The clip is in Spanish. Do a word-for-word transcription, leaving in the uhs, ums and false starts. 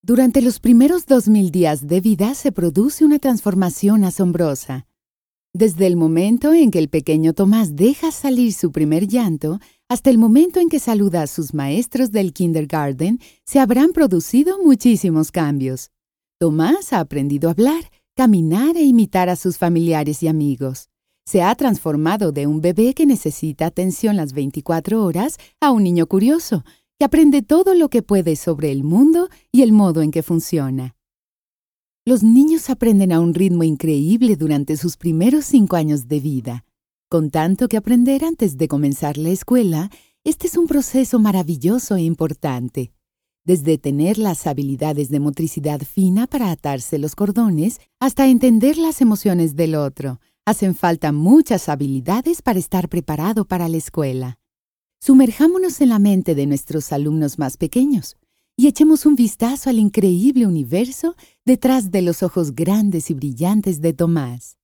Durante los primeros dos mil días de vida se produce una transformación asombrosa. Desde el momento en que el pequeño Tomás deja salir su primer llanto hasta el momento en que saluda a sus maestros del kindergarten, se habrán producido muchísimos cambios. Tomás ha aprendido a hablar, caminar e imitar a sus familiares y amigos. Se ha transformado de un bebé que necesita atención las veinticuatro horas a un niño curioso, que aprende todo lo que puede sobre el mundo y el modo en que funciona. Los niños aprenden a un ritmo increíble durante sus primeros cinco años de vida. Con tanto que aprender antes de comenzar la escuela, este es un proceso maravilloso e importante. Desde tener las habilidades de motricidad fina para atarse los cordones hasta entender las emociones del otro, hacen falta muchas habilidades para estar preparado para la escuela. Sumerjámonos en la mente de nuestros alumnos más pequeños y echemos un vistazo al increíble universo detrás de los ojos grandes y brillantes de Tomás.